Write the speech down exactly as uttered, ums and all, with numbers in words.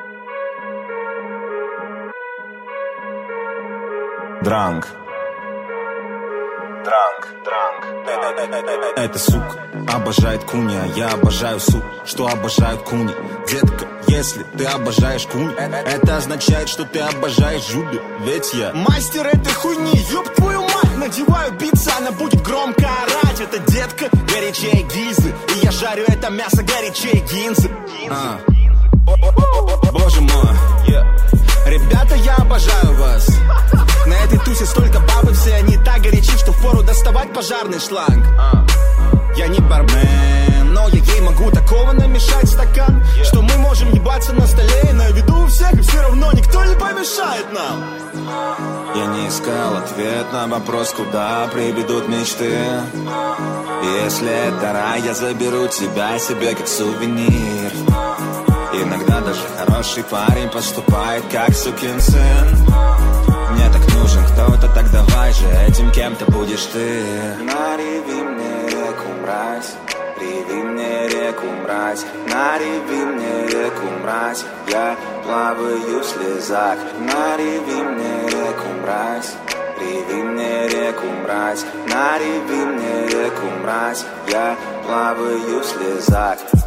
Дранг. Дранг, дранг. Эта сука обожает куни, а я обожаю сук, что обожают куни. Детка, если ты обожаешь куни, это означает, что ты обожаешь Жуди. Ведь я мастер этой хуйни, ёб твою мать. Надеваю битса, она будет громко орать. Это детка горячее гильзы, и я жарю это мясо горячее гинзы. а. Боже мой, ребята, я обожаю вас. На этой тусе столько бабы, все они так горячи, что впору доставать пожарный шланг. Я не бармен, но я ей могу такого намешать стакан, что мы можем ебаться на столе и на виду у всех, и все равно никто не помешает нам. Я не искал ответ на вопрос, куда приведут мечты. Если это рай, я заберу тебя себе как сувенир. Иногда даже хороший парень поступает как сукин сын. Мне так нужен кто-то, так давай же этим кем-то будешь ты. Нареви мне реку, мразь, реви мне реку, мразь, нареви мне реку, мразь, я плаваю в слезах. Нареви мне реку, мразь, реви мне реку, мразь, нареви мне реку, мразь, я плаваю в слезах.